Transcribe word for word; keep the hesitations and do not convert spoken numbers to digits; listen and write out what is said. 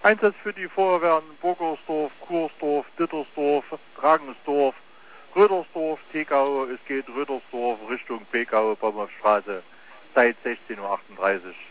Einsatz für die Feuerwehren Burgersdorf, Kursdorf, Dittersdorf, Dragensdorf, Rödersdorf, Tegau. Es geht Rödersdorf Richtung Pekau, Baumhofstraße, seit sechzehn Uhr achtunddreißig.